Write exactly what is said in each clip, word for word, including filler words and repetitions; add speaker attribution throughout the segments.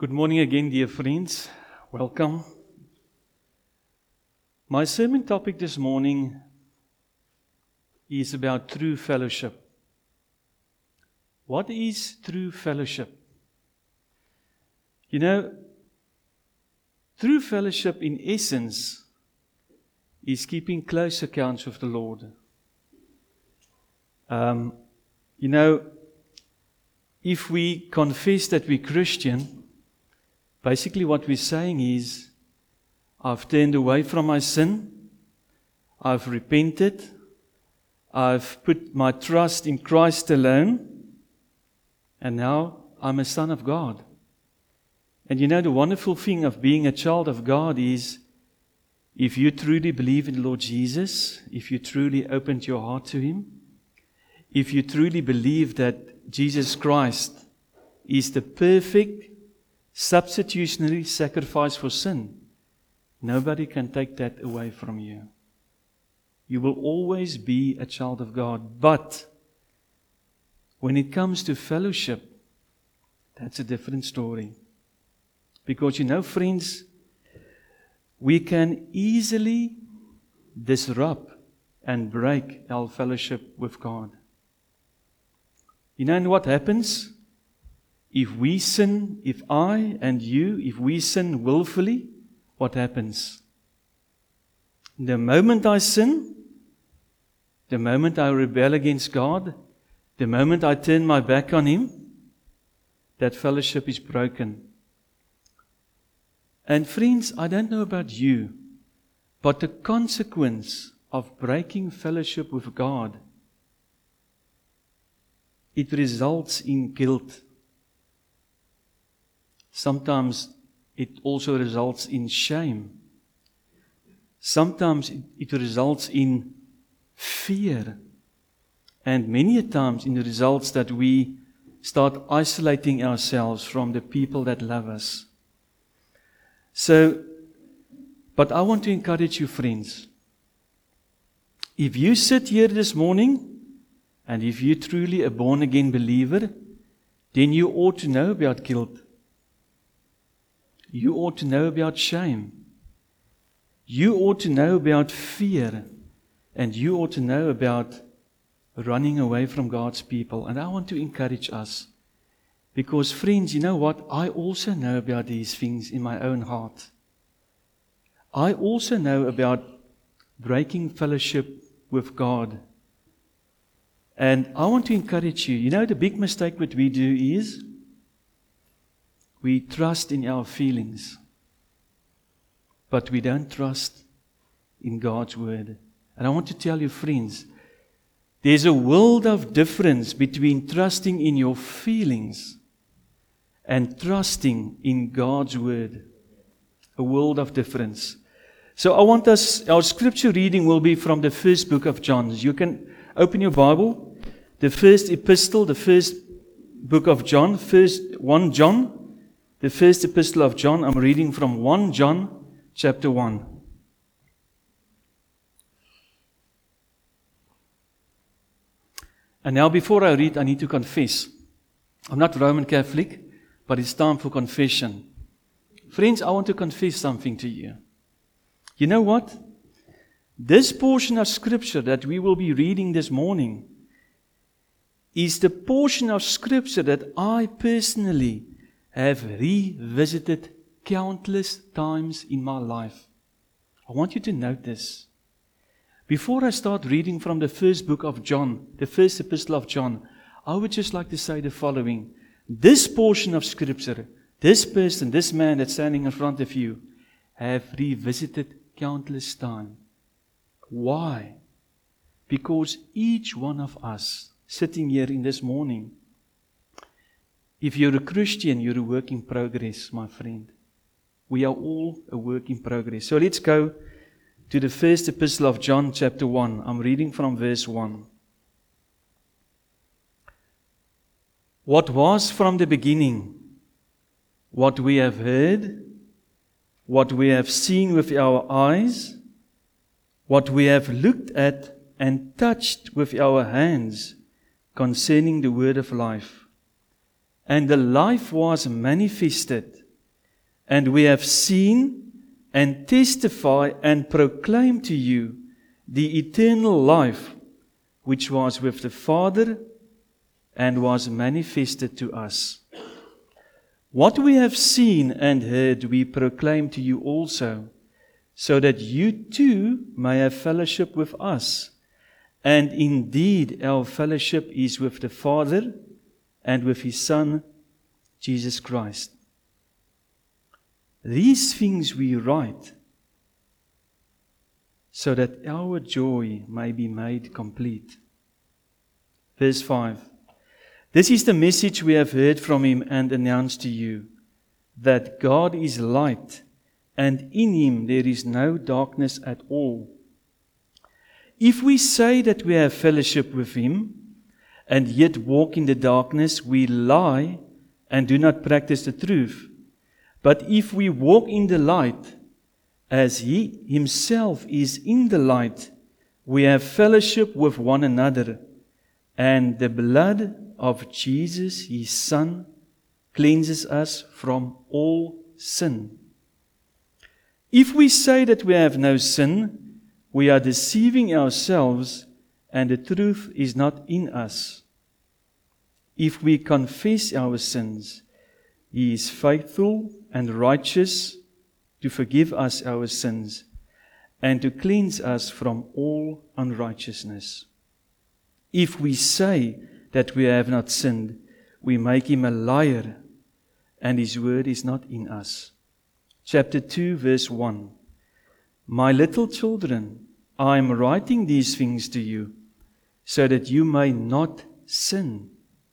Speaker 1: Good morning again, dear friends. Welcome. My sermon topic this morning is about true fellowship. What is true fellowship? You know, true fellowship in essence is keeping close accounts with the Lord. Um, you know, if we confess that we're Christian, basically what we're saying is, I've turned away from my sin, I've repented, I've put my trust in Christ alone, and now I'm a son of God. And you know, the wonderful thing of being a child of God is, if you truly believe in the Lord Jesus, if you truly opened your heart to Him, if you truly believe that Jesus Christ is the perfect substitutionary sacrifice for sin, nobody can take that away from you. You will always be a child of God. But when it comes to fellowship, that's a different story. Because you know, friends, we can easily disrupt and break our fellowship with God. You know what happens? If we sin, if I and you, if we sin willfully, what happens? The moment I sin, the moment I rebel against God, the moment I turn my back on Him, that fellowship is broken. And friends, I don't know about you, but the consequence of breaking fellowship with God, it results in guilt. Sometimes it also results in shame. Sometimes it, it results in fear. And many a times it results that we start isolating ourselves from the people that love us. So, but I want to encourage you, friends. If you sit here this morning, and if you're truly a born-again believer, then you ought to know about guilt. You ought to know about shame. You ought to know about fear. And you ought to know about running away from God's people. And I want to encourage us. Because friends, you know what? I also know about these things in my own heart. I also know about breaking fellowship with God. And I want to encourage you. You know, the big mistake that we do is, we trust in our feelings, but we don't trust in God's Word. And I want to tell you, friends, there's a world of difference between trusting in your feelings and trusting in God's Word. A world of difference. So I want us, our scripture reading will be from the first book of John. You can open your Bible, the first epistle, the first book of John, first First John. The first epistle of John, I'm reading from First John chapter one. And now before I read, I need to confess. I'm not Roman Catholic, but it's time for confession. Friends, I want to confess something to you. You know what? This portion of scripture that we will be reading this morning is the portion of scripture that I personally have revisited countless times in my life. I want you to note this. Before I start reading from the first book of John, the first epistle of John, I would just like to say the following. This portion of scripture, this person, this man that's standing in front of you, have revisited countless times. Why? Because each one of us sitting here in this morning, if you're a Christian, you're a work in progress, my friend. We are all a work in progress. So let's go to the first epistle of John, chapter one. I'm reading from verse one. What was from the beginning, what we have heard, what we have seen with our eyes, what we have looked at and touched with our hands concerning the word of life. And the life was manifested, and we have seen and testify and proclaim to you the eternal life which was with the Father and was manifested to us. What we have seen and heard we proclaim to you also, so that you too may have fellowship with us. And indeed our fellowship is with the Father and with His Son, Jesus Christ. These things we write, so that our joy may be made complete. Verse five. This is the message we have heard from Him and announced to you, that God is light, and in Him there is no darkness at all. If we say that we have fellowship with Him, and yet walk in the darkness, we lie and do not practice the truth. But if we walk in the light, as He Himself is in the light, we have fellowship with one another, and the blood of Jesus, His Son, cleanses us from all sin. If we say that we have no sin, we are deceiving ourselves, and the truth is not in us. If we confess our sins, He is faithful and righteous to forgive us our sins and to cleanse us from all unrighteousness. If we say that we have not sinned, we make Him a liar, and His word is not in us. Chapter two, verse one. My little children, I am writing these things to you, so that you may not sin.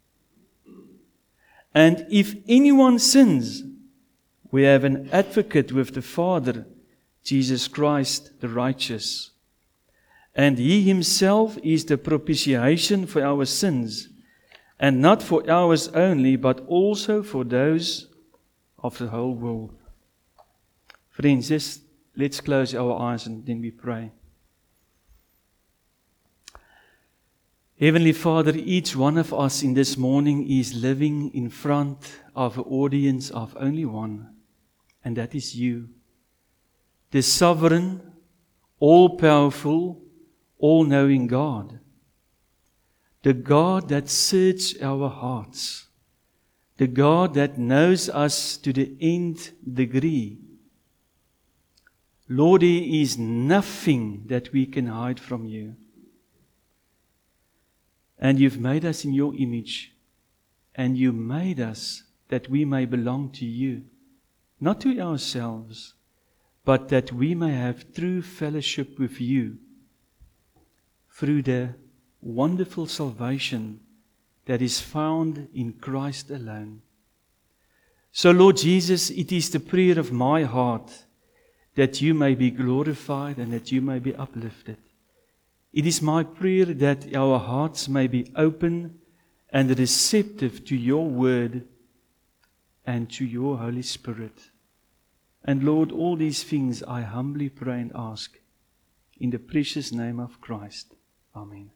Speaker 1: And if anyone sins, we have an advocate with the Father, Jesus Christ the righteous. And He Himself is the propitiation for our sins, and not for ours only, but also for those of the whole world. Friends, just let's close our eyes and then we pray. Heavenly Father, each one of us in this morning is living in front of an audience of only one, and that is You, the sovereign, all-powerful, all-knowing God, the God that searches our hearts, the God that knows us to the nth degree. Lord, there is nothing that we can hide from You. And You've made us in Your image, and You made us that we may belong to You, not to ourselves, but that we may have true fellowship with You through the wonderful salvation that is found in Christ alone. So, Lord Jesus, it is the prayer of my heart that You may be glorified and that You may be uplifted. It is my prayer that our hearts may be open and receptive to Your word and to Your Holy Spirit. And Lord, all these things I humbly pray and ask in the precious name of Christ. Amen.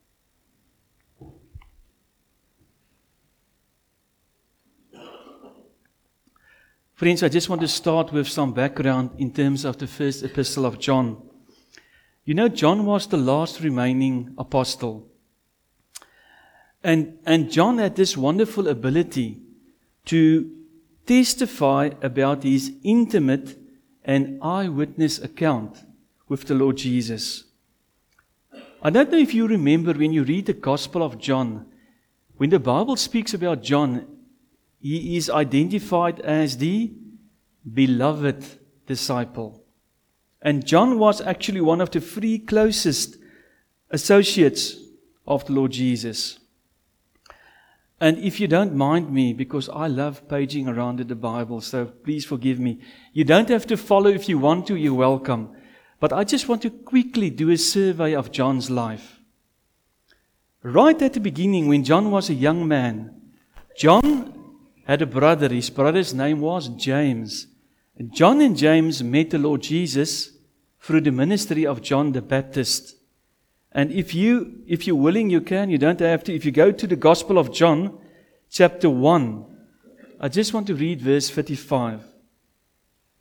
Speaker 1: Friends, I just want to start with some background in terms of the first epistle of John. You know, John was the last remaining apostle. And, and John had this wonderful ability to testify about his intimate and eyewitness account with the Lord Jesus. I don't know if you remember when you read the Gospel of John, when the Bible speaks about John, he is identified as the beloved disciple. And John was actually one of the three closest associates of the Lord Jesus. And if you don't mind me, because I love paging around in the Bible, so please forgive me. You don't have to follow if you want to, you're welcome. But I just want to quickly do a survey of John's life. Right at the beginning, when John was a young man, John had a brother. His brother's name was James. And John and James met the Lord Jesus through the ministry of John the Baptist. And if you, if you're willing, you can. You don't have to. If you go to the Gospel of John, chapter one, I just want to read verse thirty-five.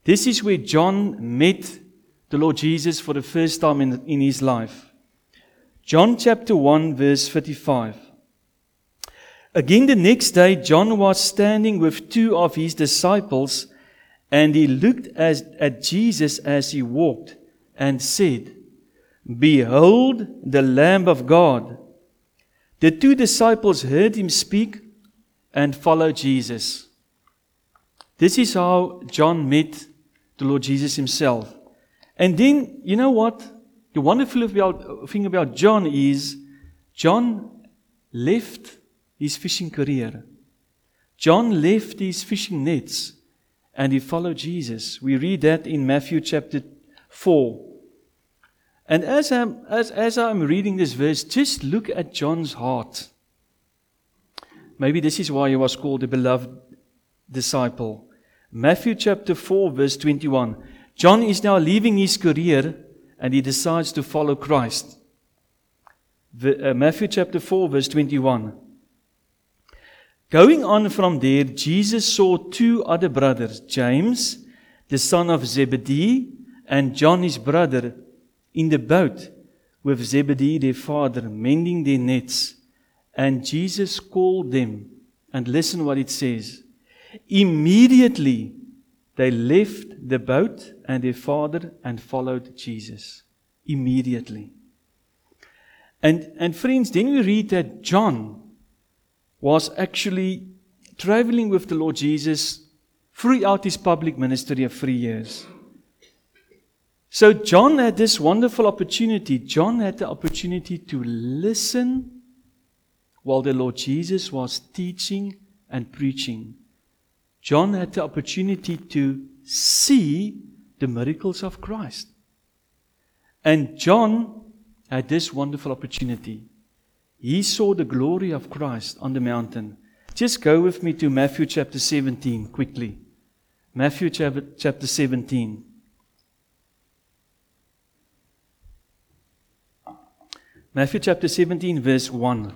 Speaker 1: This is where John met the Lord Jesus for the first time in, in his life. John chapter one, verse fifty-five. Again the next day, John was standing with two of his disciples, and he looked as, at Jesus as he walked, and said, Behold the Lamb of God. The two disciples heard him speak and followed Jesus. This is how John met the Lord Jesus himself. And then, you know what? The wonderful about, thing about John is, John left his fishing career. John left his fishing nets and he followed Jesus. We read that in Matthew chapter four. And as I'm, as, as I'm reading this verse, just look at John's heart. Maybe this is why he was called the beloved disciple. Matthew chapter four, verse twenty-one. John is now leaving his career and he decides to follow Christ. The, uh, Matthew chapter four, verse twenty-one. Going on from there, Jesus saw two other brothers, James, the son of Zebedee, and John his brother, in the boat with Zebedee their father, mending their nets. And Jesus called them, and listen what it says. Immediately they left the boat and their father and followed Jesus. Immediately. And, and friends, then we read that John was actually traveling with the Lord Jesus throughout his public ministry of three years. So John had this wonderful opportunity. John had the opportunity to listen while the Lord Jesus was teaching and preaching. John had the opportunity to see the miracles of Christ. And John had this wonderful opportunity. He saw the glory of Christ on the mountain. Just go with me to Matthew chapter seventeen quickly. Matthew chapter seventeen. Matthew chapter seventeen, verse one.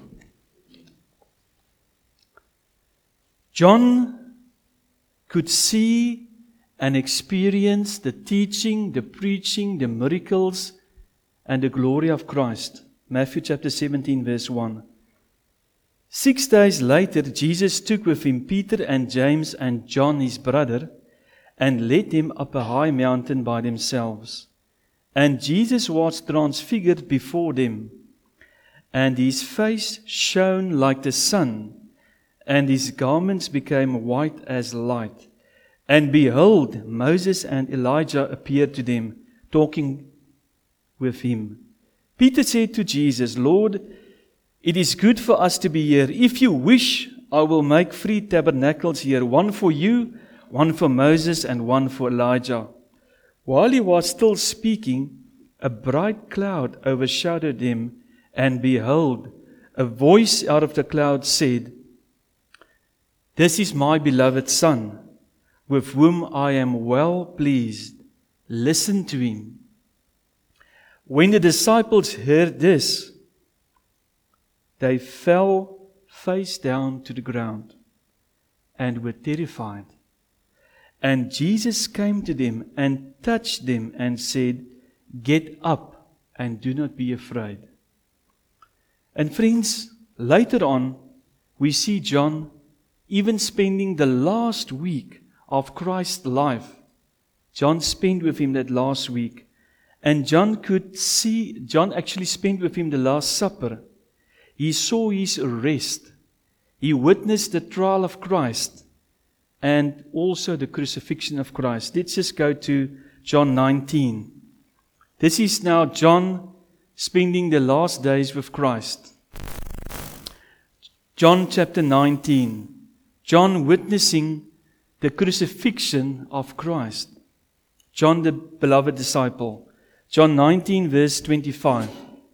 Speaker 1: John could see and experience the teaching, the preaching, the miracles, and the glory of Christ. Matthew chapter seventeen, verse one. Six days later, Jesus took with him Peter and James and John his brother, and led them up a high mountain by themselves. And Jesus was transfigured before them, and his face shone like the sun, and his garments became white as light. And behold, Moses and Elijah appeared to them, talking with him. Peter said to Jesus, Lord, it is good for us to be here. If you wish, I will make three tabernacles here, one for you, one for Moses, and one for Elijah. While he was still speaking, a bright cloud overshadowed them, and behold, a voice out of the cloud said, This is my beloved Son, with whom I am well pleased. Listen to him. When the disciples heard this, they fell face down to the ground and were terrified. And Jesus came to them and touched them and said, Get up and do not be afraid. And friends, later on, we see John even spending the last week of Christ's life. John spent with him that last week. And John could see, John actually spent with him the Last Supper. He saw his arrest. He witnessed the trial of Christ and also the crucifixion of Christ. Let's just go to John nineteen. This is now John spending the last days with Christ. John chapter nineteen. John witnessing the crucifixion of Christ. John the beloved disciple. John nineteen, verse twenty-five.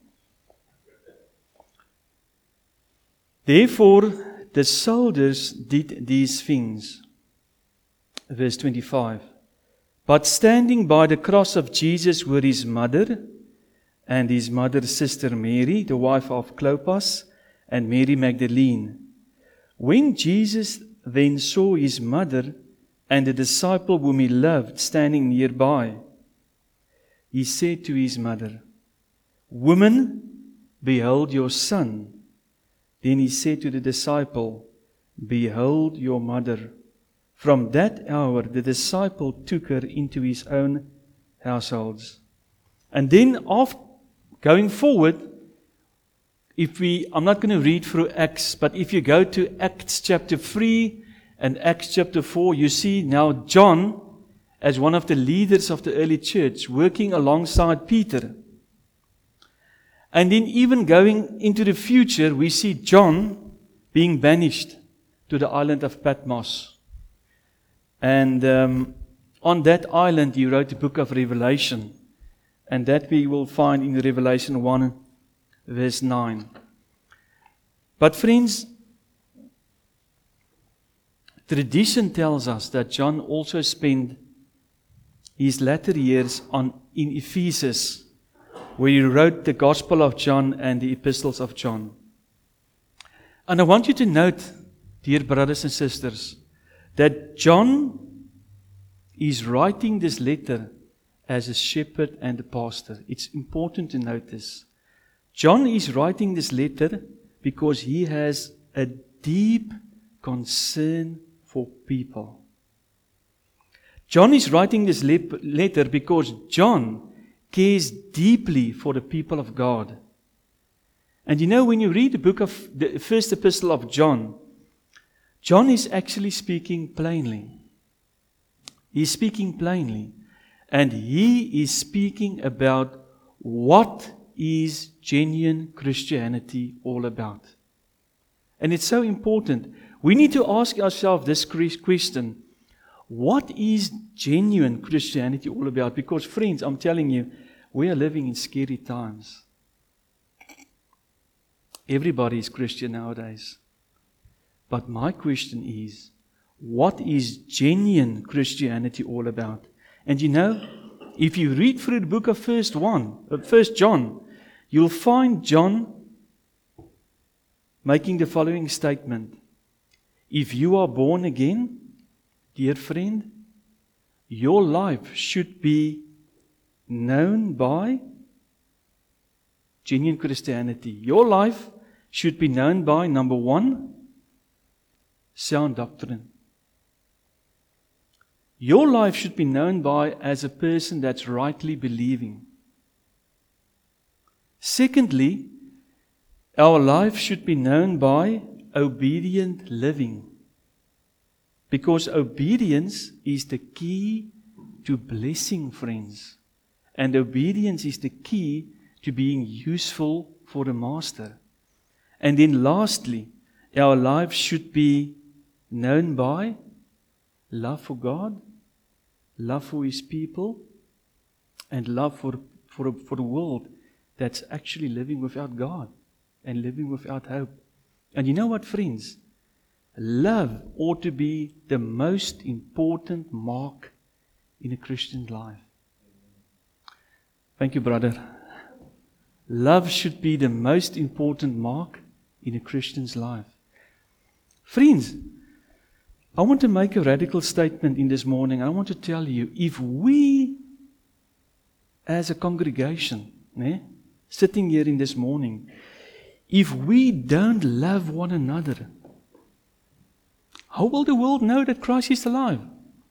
Speaker 1: Therefore, the soldiers did these things. Verse twenty-five. But standing by the cross of Jesus were his mother and his mother's sister Mary, the wife of Clopas, and Mary Magdalene. When Jesus then saw his mother and the disciple whom he loved standing nearby, he said to his mother, Woman, behold your son. Then he said to the disciple, Behold your mother. From that hour the disciple took her into his own households. And then after, going forward, if we, I'm not going to read through Acts, but if you go to Acts chapter three and Acts chapter four, you see now John, as one of the leaders of the early church, working alongside Peter. And then even going into the future, we see John being banished to the island of Patmos. And um, on that island, he wrote the book of Revelation. And that we will find in Revelation one, verse nine. But friends, tradition tells us that John also spent his latter years on in Ephesus, where he wrote the Gospel of John and the Epistles of John. And I want you to note, dear brothers and sisters, that John is writing this letter as a shepherd and a pastor. It's important to note this. John is writing this letter because he has a deep concern for people. John is writing this letter because John cares deeply for the people of God. And you know, when you read the book of the first epistle of John, John is actually speaking plainly. He's speaking plainly. And he is speaking about what is genuine Christianity all about. And it's so important. We need to ask ourselves this question. What is genuine Christianity all about? Because friends, I'm telling you, we are living in scary times. Everybody is Christian nowadays. But my question is, what is genuine Christianity all about? And you know, if you read through the book of First one, First John, you'll find John making the following statement. If you are born again, dear friend, your life should be known by genuine Christianity. Your life should be known by, number one, sound doctrine. Your life should be known by as a person that's rightly believing. Secondly, our life should be known by obedient living. Because obedience is the key to blessing, friends. And obedience is the key to being useful for the Master. And then lastly, our life should be known by love for God, love for His people, and love for, for, for the world that's actually living without God and living without hope. And you know what, friends? Love ought to be the most important mark in a Christian life. Thank you, brother. Love should be the most important mark in a Christian's life. Friends, I want to make a radical statement in this morning. I want to tell you, if we as a congregation, eh, sitting here in this morning, if we don't love one another, how will the world know that Christ is alive?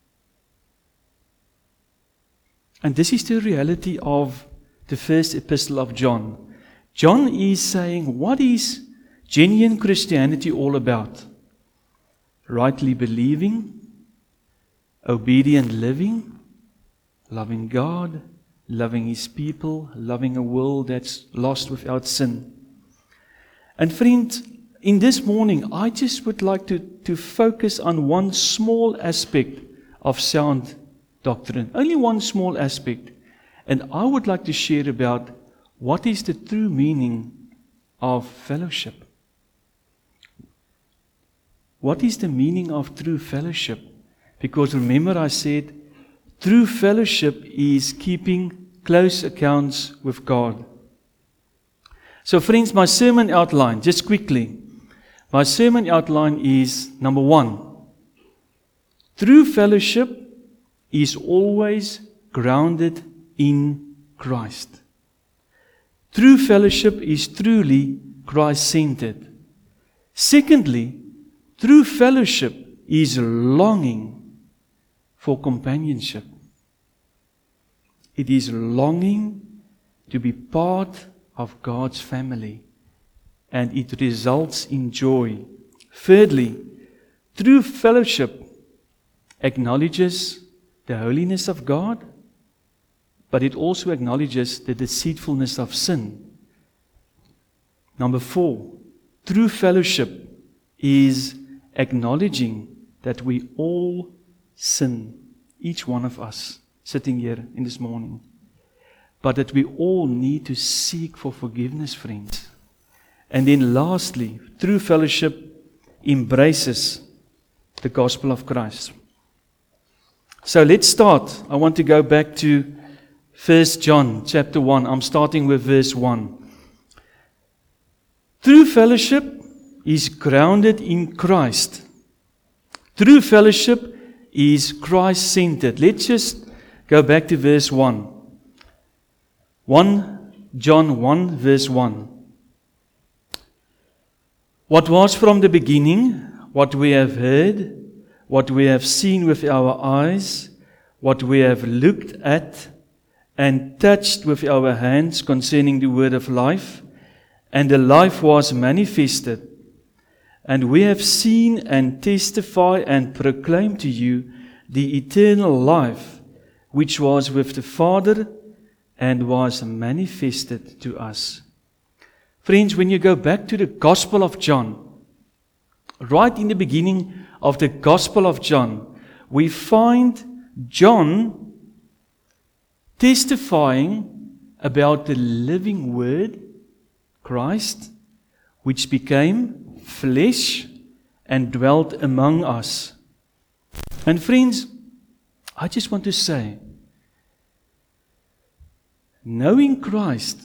Speaker 1: And this is the reality of the first epistle of John. John is saying, what is genuine Christianity all about? Rightly believing, obedient living, loving God, loving His people, loving a world that's lost without sin. And friends, in this morning, I just would like to, to focus on one small aspect of sound doctrine. Only one small aspect. And I would like to share about what is the true meaning of fellowship. What is the meaning of true fellowship? Because remember I said, true fellowship is keeping close accounts with God. So friends, my sermon outline, just quickly. My sermon outline is, number one, True fellowship is always grounded in Christ. True fellowship is truly Christ-centered. Secondly, true fellowship is longing for companionship. It is longing to be part of God's family, and it results in joy. Thirdly, true fellowship acknowledges the holiness of God, but it also acknowledges the deceitfulness of sin. Number four, true fellowship is acknowledging that we all sin, each one of us sitting here in this morning, but that we all need to seek for forgiveness, friends. And then lastly, true fellowship embraces the gospel of Christ. So let's start. I want to go back to First John chapter one. I'm starting with verse one. True fellowship is grounded in Christ. True fellowship is Christ-centered. Let's just go back to verse one. First John one verse one. What was from the beginning, what we have heard, what we have seen with our eyes, what we have looked at and touched with our hands concerning the word of life, and the life was manifested. And we have seen and testify and proclaim to you the eternal life, which was with the Father and was manifested to us. Friends, when you go back to the Gospel of John, right in the beginning of the Gospel of John, we find John testifying about the living Word, Christ, which became flesh and dwelt among us. And friends, I just want to say, knowing Christ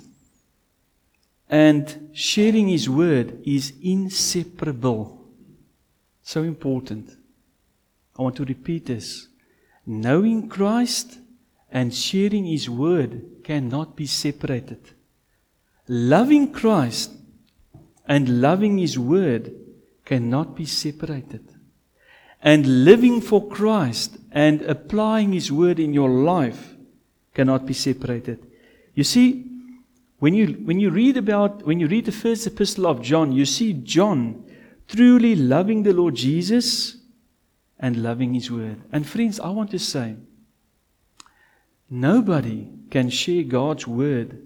Speaker 1: and sharing His Word is inseparable. So important. I want to repeat this. Knowing Christ and sharing His Word cannot be separated. Loving Christ and loving His Word cannot be separated. And living for Christ and applying His Word in your life cannot be separated. You see, when you when you read about when you read the first epistle of John, you see John truly loving the Lord Jesus and loving His Word. And friends, I want to say, nobody can share God's Word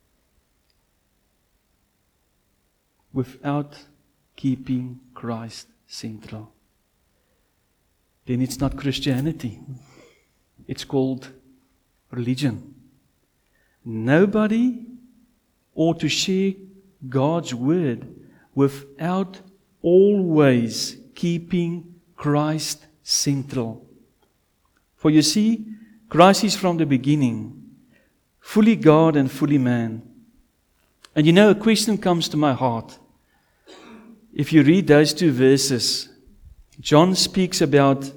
Speaker 1: without keeping Christ central. Then it's not Christianity. It's called religion. Nobody ought to share God's Word without always keeping Christ central. For you see, Christ is from the beginning, fully God and fully man. And you know, a question comes to my heart. If you read those two verses, John speaks about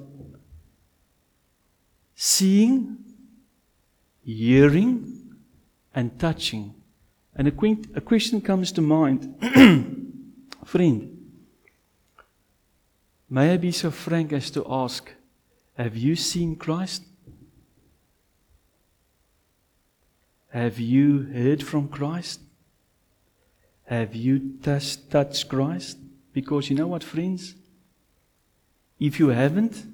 Speaker 1: seeing, hearing, and touching. And a, que- a question comes to mind. Friend, may I be so frank as to ask, have you seen Christ? Have you heard from Christ? Have you touched, touched Christ? Because you know what, friends? If you haven't,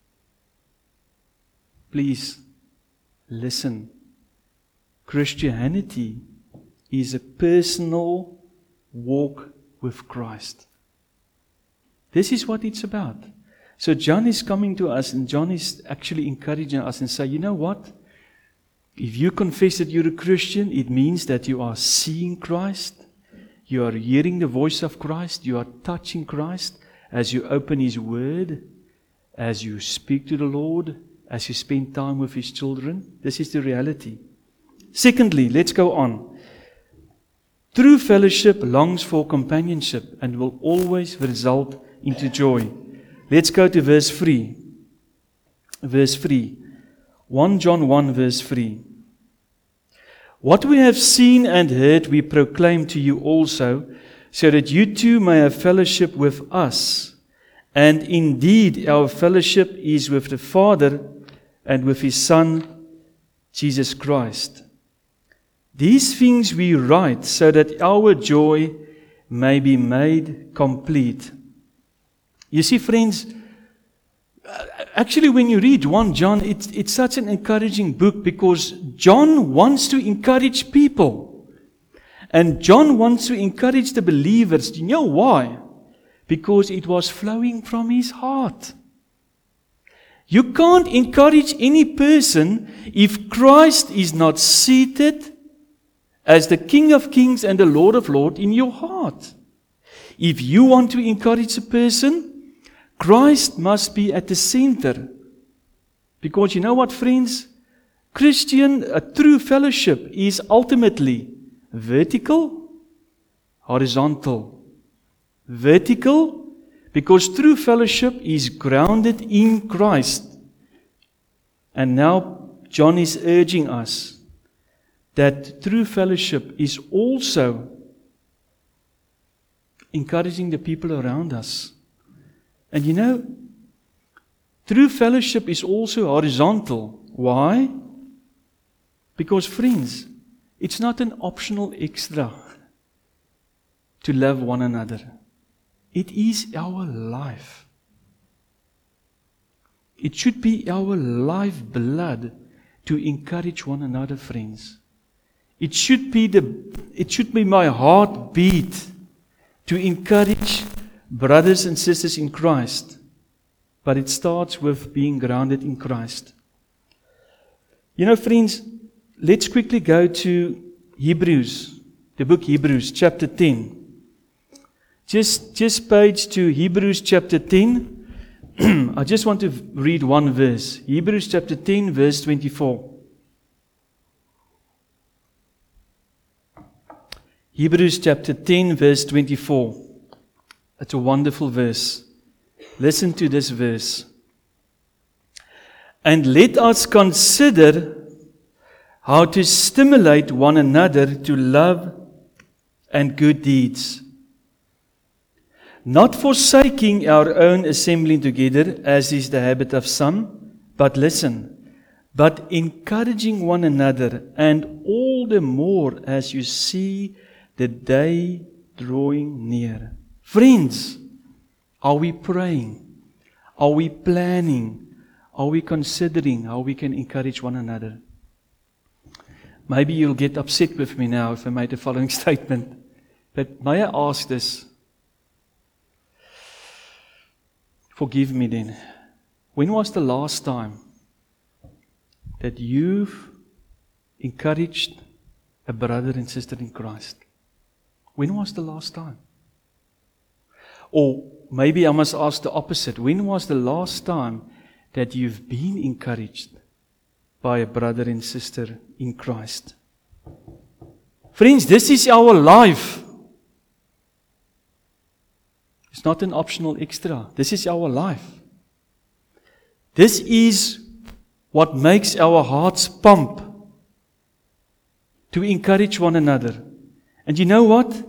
Speaker 1: please listen. Christianity is a personal walk with Christ. This is what it's about. So John is coming to us, and John is actually encouraging us and say, you know what? If you confess that you're a Christian, it means that you are seeing Christ, you are hearing the voice of Christ, you are touching Christ as you open His Word, as you speak to the Lord, as you spend time with His children. This is the reality. Secondly, let's go on. True fellowship longs for companionship and will always result into joy. Let's go to verse three. verse three. First John one, verse three. What we have seen and heard, we proclaim to you also, so that you too may have fellowship with us. And indeed, our fellowship is with the Father and with His Son, Jesus Christ. These things we write so that our joy may be made complete. You see, friends, actually when you read First John, it's, it's such an encouraging book because John wants to encourage people. And John wants to encourage the believers. You know why? Because it was flowing from his heart. You can't encourage any person if Christ is not seated as the King of Kings and the Lord of Lords in your heart. If you want to encourage a person, Christ must be at the center. Because you know what, friends? Christian, a true fellowship is ultimately vertical, horizontal. Vertical, because true fellowship is grounded in Christ. And now John is urging us that true fellowship is also encouraging the people around us. And you know, true fellowship is also horizontal. Why? Because, friends, it's not an optional extra to love one another. It is our life. It should be our lifeblood to encourage one another, friends. It should be the it should be my heartbeat to encourage brothers and sisters in Christ. But it starts with being grounded in Christ. You know, friends, let's quickly go to Hebrews, the book Hebrews, chapter ten. Just, just page to Hebrews chapter ten. I just want to read one verse. Hebrews chapter ten, verse twenty-four. Hebrews chapter ten, verse twenty-four. That's a wonderful verse. Listen to this verse. And let us consider how to stimulate one another to love and good deeds, not forsaking our own assembling together, as is the habit of some, but listen, but encouraging one another, and all the more as you see the day drawing near. Friends, are we praying? Are we planning? Are we considering how we can encourage one another? Maybe you'll get upset with me now if I made the following statement, but may I ask this? Forgive me then. When was the last time that you've encouraged a brother and sister in Christ? When was the last time? Or maybe I must ask the opposite. When was the last time that you've been encouraged by a brother and sister in Christ? Friends, this is our life. It's not an optional extra. This is our life. This is what makes our hearts pump to encourage one another. And you know what?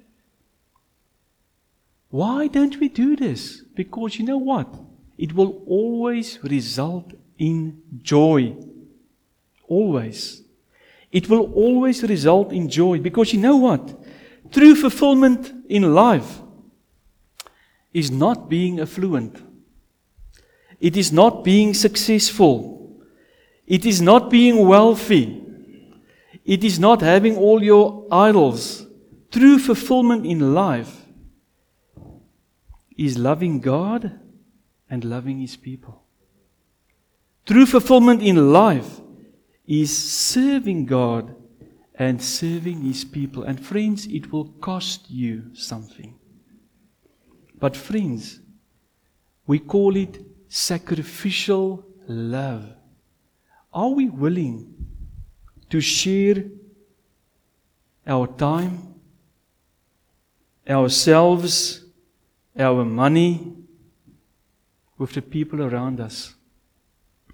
Speaker 1: Why don't we do this? Because you know what? It will always result in joy. Always. It will always result in joy. Because you know what? True fulfillment in life is not being affluent. It is not being successful. It is not being wealthy. It is not having all your idols. True fulfillment in life is loving God and loving His people. True fulfillment in life is serving God and serving His people. And friends, it will cost you something. But friends, we call it sacrificial love. Are we willing to share our time, ourselves, our money with the people around us?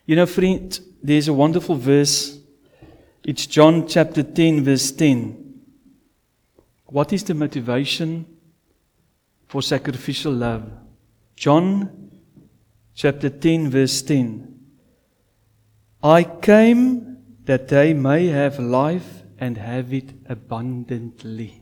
Speaker 1: You know, friend, there's a wonderful verse. It's John chapter ten, verse ten. What is the motivation for sacrificial love? John chapter ten, verse ten. I came that they may have life and have it abundantly.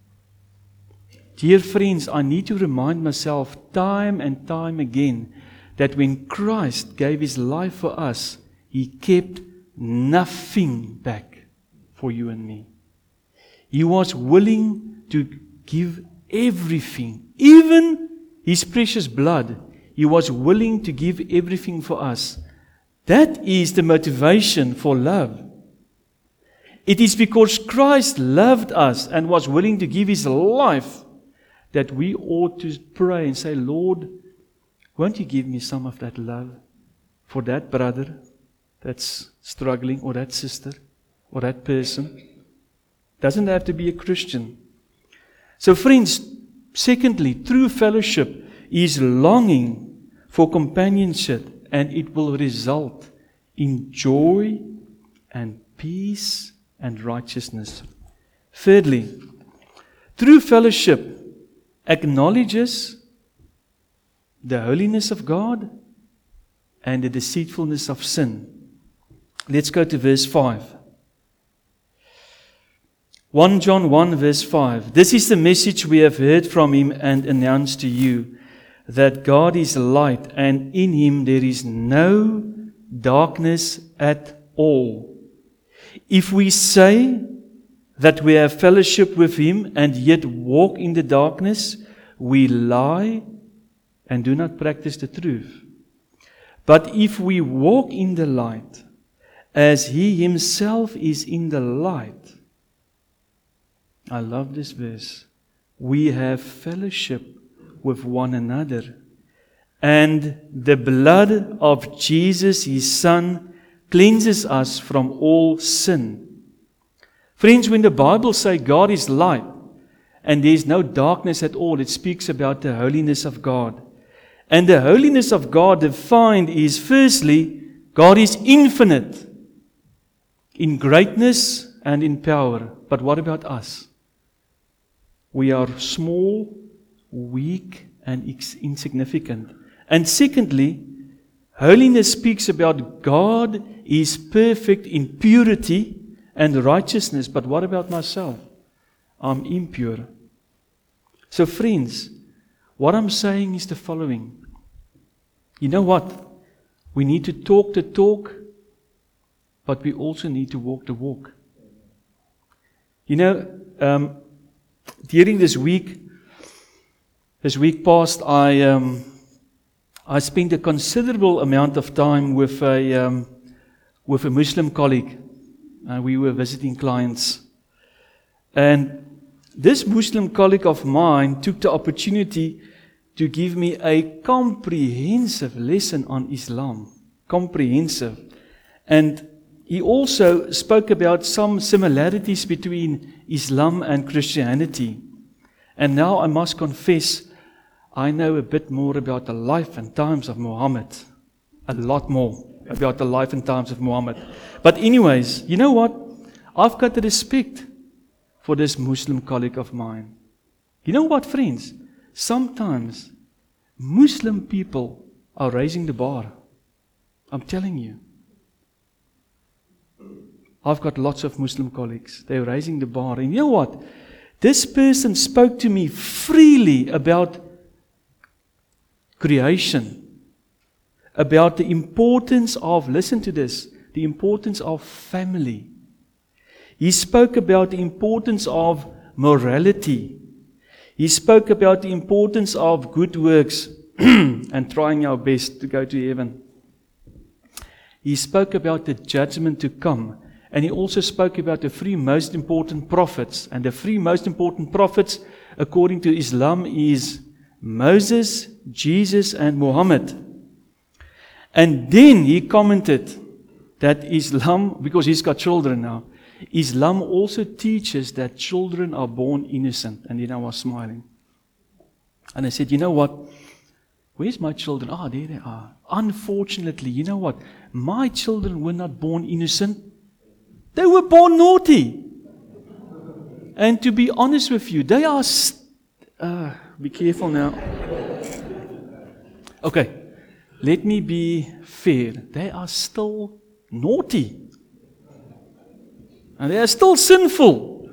Speaker 1: Dear friends, I need to remind myself time and time again that when Christ gave His life for us, He kept nothing back for you and me. He was willing to give everything, even His precious blood. He was willing to give everything for us. That is the motivation for love. It is because Christ loved us and was willing to give His life that we ought to pray and say, Lord, won't You give me some of that love for that brother that's struggling, or that sister, or that person? Doesn't have to be a Christian. So friends, secondly, true fellowship is longing for companionship, and it will result in joy and peace and righteousness. Thirdly, true fellowship acknowledges the holiness of God and the deceitfulness of sin. Let's go to verse five. First John one verse five. This is the message we have heard from Him and announced to you, that God is light, and in Him there is no darkness at all. If we say that we have fellowship with Him and yet walk in the darkness, we lie and do not practice the truth. But if we walk in the light, as He Himself is in the light, I love this verse, we have fellowship with one another. And the blood of Jesus, His Son, cleanses us from all sin. Friends, when the Bible says God is light and there is no darkness at all, it speaks about the holiness of God. And the holiness of God defined is, firstly, God is infinite in greatness and in power. But what about us? We are small, weak, and insignificant. And secondly, holiness speaks about God is perfect in purity and righteousness. But what about myself? I'm impure. So friends, what I'm saying is the following. You know what? We need to talk the talk, but we also need to walk the walk. You know, um, during this week, this week past, I um, I spent a considerable amount of time with a um, with a Muslim colleague. Uh, we were visiting clients, and this Muslim colleague of mine took the opportunity to give me a comprehensive lesson on Islam. Comprehensive. And he also spoke about some similarities between Islam and Christianity. And now I must confess, I know a bit more about the life and times of Muhammad. A lot more about the life and times of Muhammad. But anyways, you know what? I've got respect for this Muslim colleague of mine. You know what, friends? Sometimes Muslim people are raising the bar. I'm telling you. I've got lots of Muslim colleagues. They're raising the bar. And you know what? This person spoke to me freely about creation, about the importance of, listen to this, the importance of family. He spoke about the importance of morality. He spoke about the importance of good works and trying our best to go to heaven. He spoke about the judgment to come. And he also spoke about the three most important prophets. And the three most important prophets, according to Islam, is Moses, Jesus, and Muhammad. And then he commented that Islam, because he's got children now, Islam also teaches that children are born innocent. And then I was smiling. And I said, you know what? Where's my children? Ah, there they are. Unfortunately, you know what? My children were not born innocent. They were born naughty. And to be honest with you, they are... St- uh, be careful now. Okay, let me be fair. They are still naughty. And they are still sinful.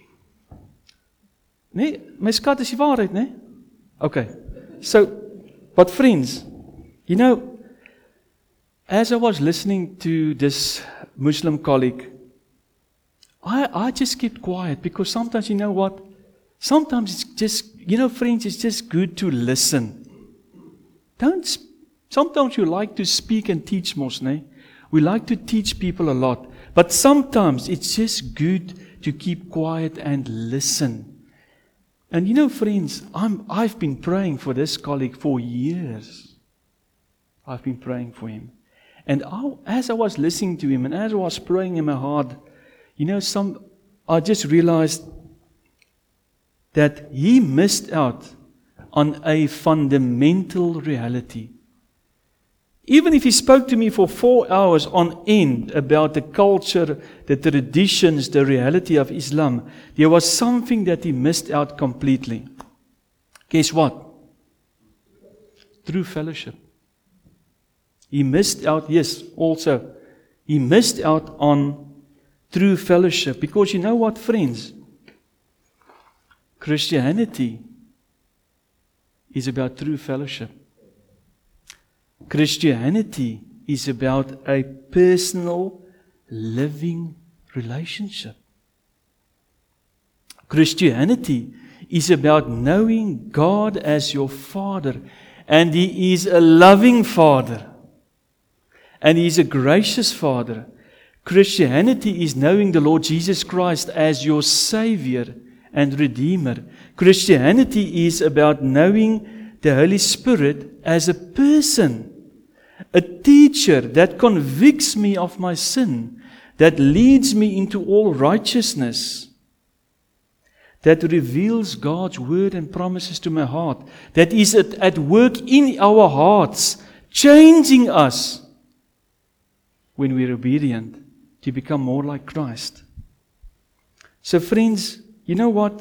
Speaker 1: Nee, my skat is die waarheid, nee? Okay, so, but friends, you know, as I was listening to this Muslim colleague, I, I just kept quiet because sometimes, you know what? Sometimes it's just, you know, friends, it's just good to listen. Don't, sp- sometimes you like to speak and teach most, né? We like to teach people a lot. But sometimes it's just good to keep quiet and listen. And you know, friends, I'm, I've been praying for this colleague for years. I've been praying for him. And I, as I was listening to him and as I was praying in my heart, you know, some I just realized that he missed out on a fundamental reality. Even if he spoke to me for four hours on end about the culture, the traditions, the reality of Islam, there was something that he missed out completely. Guess what? True fellowship. He missed out, yes, also. He missed out on true fellowship. Because you know what, friends? Christianity is about true fellowship. Christianity is about a personal, living relationship. Christianity is about knowing God as your Father. And He is a loving Father. And He is a gracious Father. Christianity is knowing the Lord Jesus Christ as your Savior and Redeemer. Christianity is about knowing the Holy Spirit as a person, a teacher that convicts me of my sin, that leads me into all righteousness, that reveals God's word and promises to my heart, that is at, at work in our hearts, changing us when we're obedient to become more like Christ. So friends, you know what?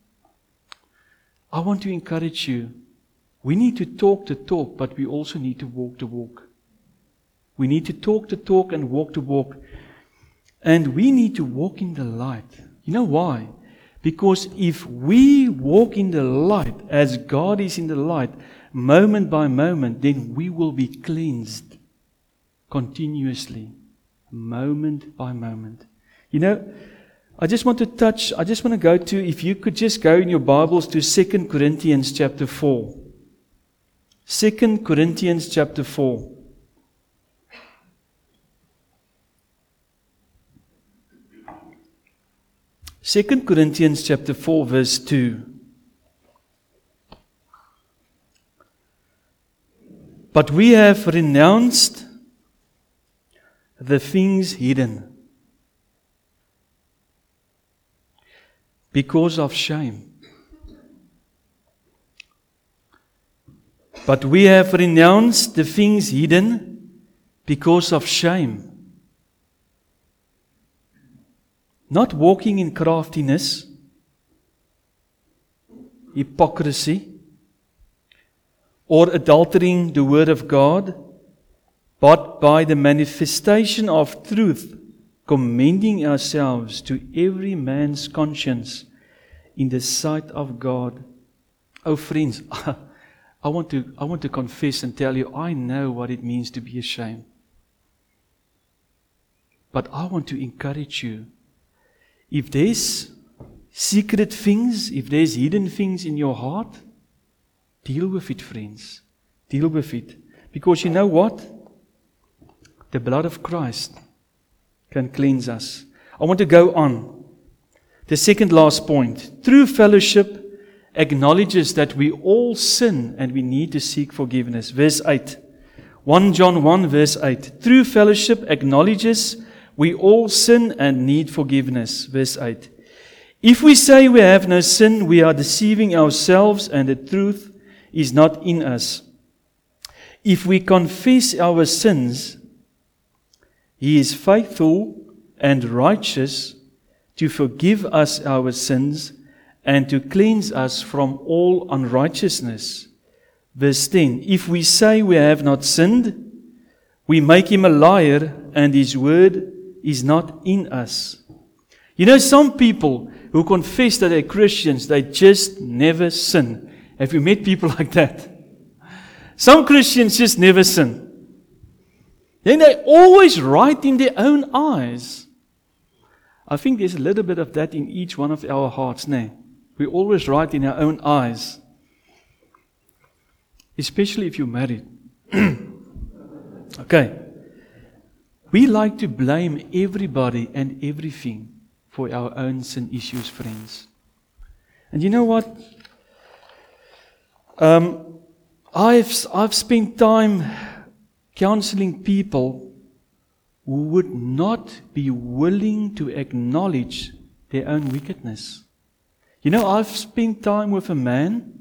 Speaker 1: I want to encourage you. We need to talk the talk, but we also need to walk the walk. We need to talk the talk and walk the walk. And we need to walk in the light. You know why? Because if we walk in the light, as God is in the light, moment by moment, then we will be cleansed continuously, moment by moment. You know, I just want to touch, I just want to go to, if you could just go in your Bibles to Second Corinthians chapter four. Second Corinthians chapter four. Second Corinthians chapter four verse two. But we have renounced the things hidden because of shame. But we have renounced the things hidden because of shame. Not walking in craftiness, hypocrisy, or adultering the word of God, but by the manifestation of truth, commending ourselves to every man's conscience in the sight of God. Oh friends, I want to I want to confess and tell you, I know what it means to be ashamed. But I want to encourage you. If there's secret things, if there's hidden things in your heart, deal with it, friends. Deal with it. Because you know what? The blood of Christ can cleanse us. I want to go on. The second last point. True fellowship acknowledges that we all sin and we need to seek forgiveness. Verse eight. First John one verse eight. True fellowship acknowledges we all sin and need forgiveness. Verse eight. If we say we have no sin, we are deceiving ourselves and the truth is not in us. if we confess our sins, He is faithful and righteous to forgive us our sins and to cleanse us from all unrighteousness. Verse ten, if we say we have not sinned, we make Him a liar and His word is not in us. You know, some people who confess that they're Christians, they just never sin. Have you met people like that? Some Christians just never sin. Then they're always right in their own eyes. I think there's a little bit of that in each one of our hearts now. We're always right in our own eyes. Especially if you're married. Okay. We like to blame everybody and everything for our own sin issues, friends. And you know what? Um, I've, I've spent time counseling people who would not be willing to acknowledge their own wickedness. You know, I've spent time with a man.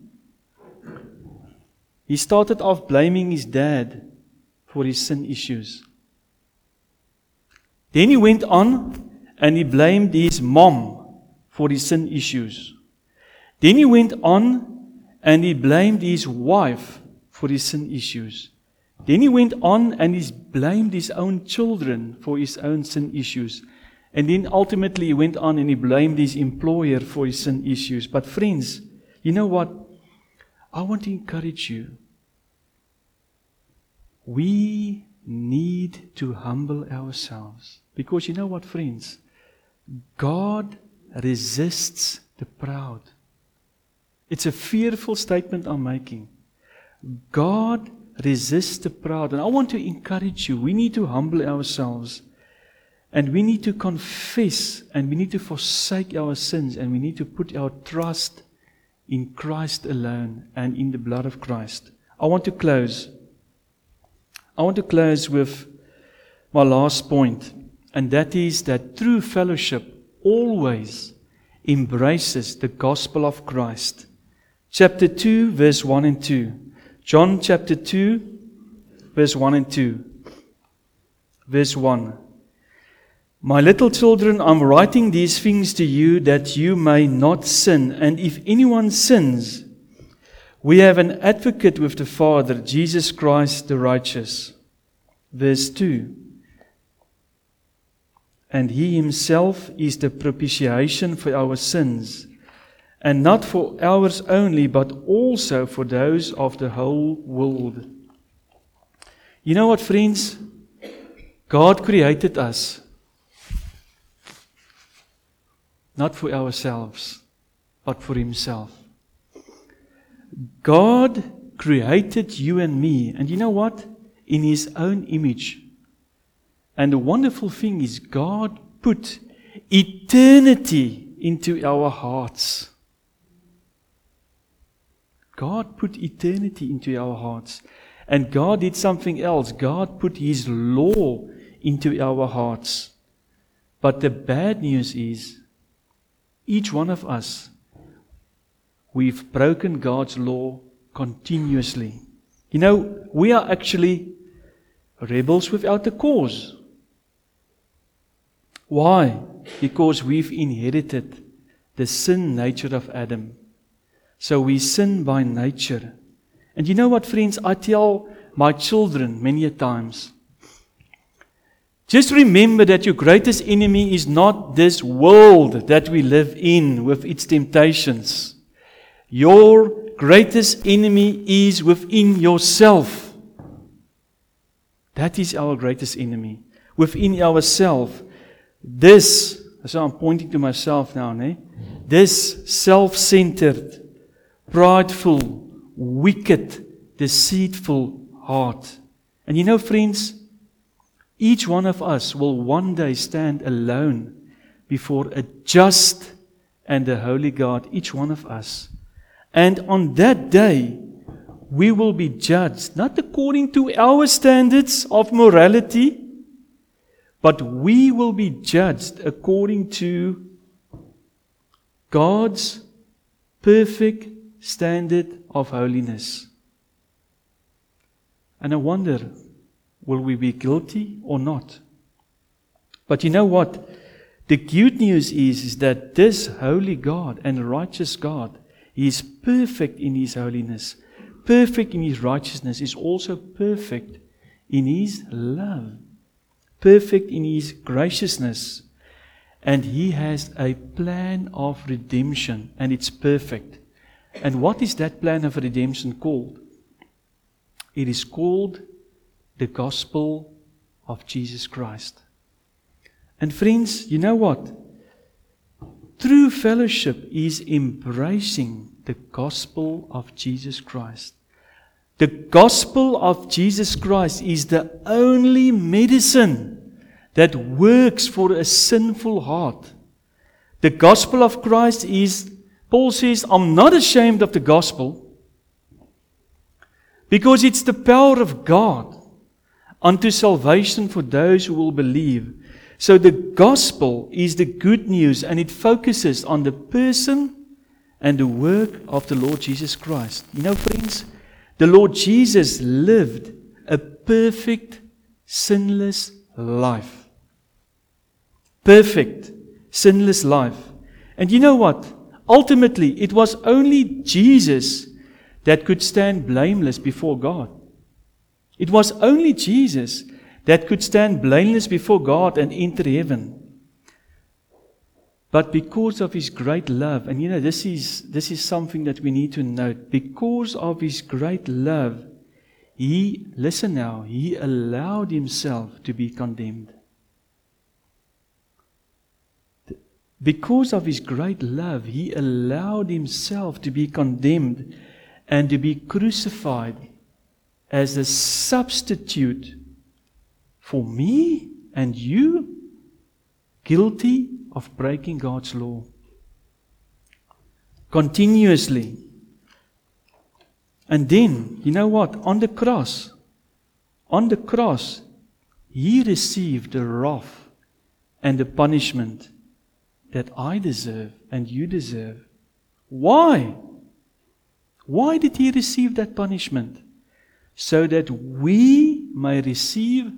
Speaker 1: He started off blaming his dad for his sin issues. Then he went on and he blamed his mom for his sin issues. Then he went on and he blamed his wife for his sin issues. Then he went on and he blamed his own children for his own sin issues. And then ultimately he went on and he blamed his employer for his sin issues. But friends, you know what? I want to encourage you. We need to humble ourselves. Because you know what, friends? God resists the proud. It's a fearful statement I'm making. God resists the proud. And I want to encourage you. We need to humble ourselves. And we need to confess. And we need to forsake our sins. And we need to put our trust in Christ alone and in the blood of Christ. I want to close. I want to close with my last point. And that is that true fellowship always embraces the gospel of Christ. Chapter two, verse one and two. John chapter two, verse one and two. Verse one. My little children, I'm writing these things to you that you may not sin. And if anyone sins, we have an advocate with the Father, Jesus Christ the righteous. Verse two. And He Himself is the propitiation for our sins, and not for ours only, but also for those of the whole world. You know what, friends? God created us not for ourselves, but for Himself. God created you and me, and you know what? In His own image. And the wonderful thing is God put eternity into our hearts. God put eternity into our hearts. And God did something else. God put His law into our hearts. But the bad news is, each one of us, we've broken God's law continuously. You know, we are actually rebels without a cause. Why? Because we've inherited the sin nature of Adam. So we sin by nature. And you know what, friends? I tell my children many a times, just remember that your greatest enemy is not this world that we live in with its temptations. Your greatest enemy is within yourself. That is our greatest enemy. Within ourselves. This, so I'm pointing to myself now, né? This self-centered, prideful, wicked, deceitful heart. And you know, friends, each one of us will one day stand alone before a just and a holy God, each one of us. And on that day, we will be judged, not according to our standards of morality, but we will be judged according to God's perfect standard of holiness. And I wonder, will we be guilty or not? But you know what? The good news is, is that this holy God and righteous God, He is perfect in His holiness, perfect in His righteousness, is also perfect in His love, perfect in His graciousness. And He has a plan of redemption, and it's perfect. And what is that plan of redemption called? It is called the gospel of Jesus Christ. And friends, you know what? True fellowship is embracing the gospel of Jesus Christ. The gospel of Jesus Christ is the only medicine that works for a sinful heart. The gospel of Christ is, Paul says, I'm not ashamed of the gospel because it's the power of God unto salvation for those who will believe. So the gospel is the good news, and it focuses on the person and the work of the Lord Jesus Christ. You know, friends, the Lord Jesus lived a perfect, sinless life. Perfect, sinless life. And you know what? Ultimately, it was only Jesus that could stand blameless before God. It was only Jesus that could stand blameless before God and enter heaven. But because of His great love, and you know, this is, this is something that we need to note. Because of His great love, He, listen now, He allowed Himself to be condemned. Because of His great love, He allowed Himself to be condemned and to be crucified as a substitute for me and you, guilty of breaking God's law. Continuously. And then, you know what? On the cross, on the cross, He received the wrath and the punishment that I deserve and you deserve. Why? Why did He receive that punishment? So that we may receive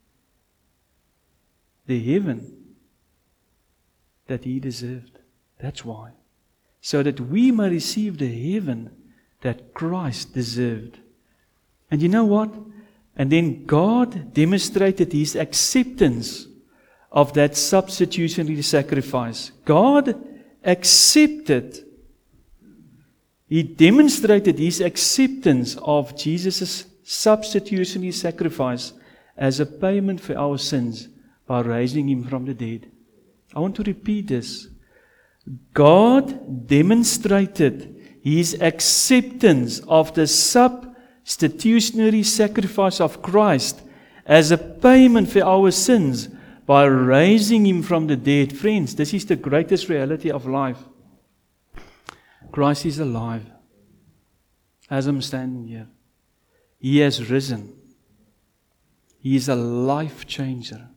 Speaker 1: the heaven that He deserved. That's why. So that we may receive the heaven that Christ deserved. And you know what? And then God demonstrated His acceptance of that substitutionary sacrifice. God accepted, He demonstrated His acceptance of Jesus' substitutionary sacrifice as a payment for our sins by raising Him from the dead. I want to repeat this. God demonstrated His acceptance of the substitutionary sacrifice of Christ as a payment for our sins by raising Him from the dead. Friends, this is the greatest reality of life. Christ is alive. As I'm standing here, He has risen. He is a life changer.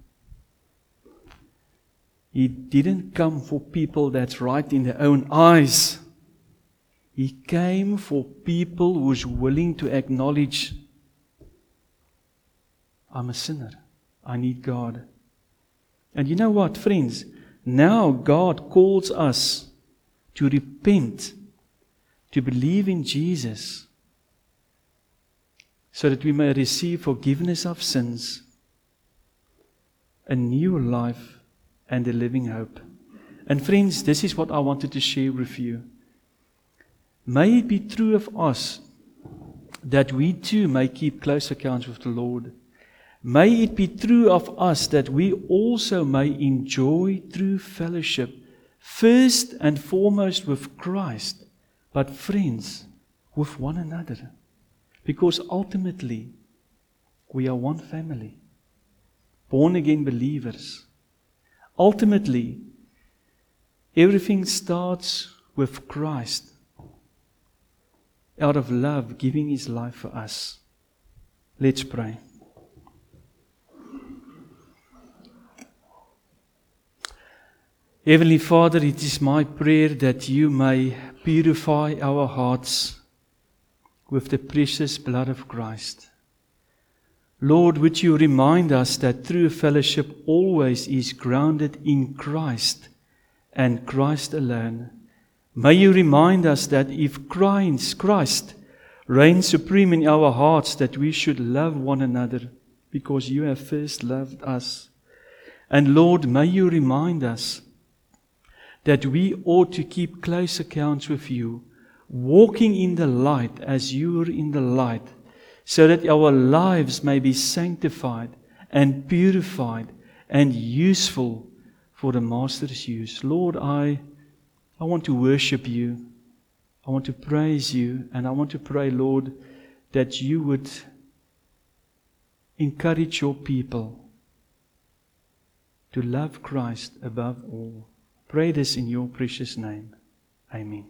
Speaker 1: He didn't come for people that's right in their own eyes. He came for people who's willing to acknowledge, I'm a sinner. I need God. And you know what, friends? Now God calls us to repent, to believe in Jesus, so that we may receive forgiveness of sins, a new life, and a living hope. And friends, this is what I wanted to share with you. May it be true of us that we too may keep close accounts with the Lord. May it be true of us that we also may enjoy true fellowship, first and foremost with Christ, but friends, with one another. Because ultimately, we are one family, born again believers. Ultimately, everything starts with Christ, out of love, giving His life for us. Let's pray. Heavenly Father, it is my prayer that You may purify our hearts with the precious blood of Christ. Lord, would you remind us that true fellowship always is grounded in Christ and Christ alone. May you remind us that if Christ, Christ reigns supreme in our hearts, that we should love one another because you have first loved us. And Lord, may you remind us that we ought to keep close accounts with you, walking in the light as you are in the light, so that our lives may be sanctified and purified and useful for the Master's use. Lord, I, I want to worship you. I want to praise you. And I want to pray, Lord, that you would encourage your people to love Christ above all. Pray this in your precious name. Amen.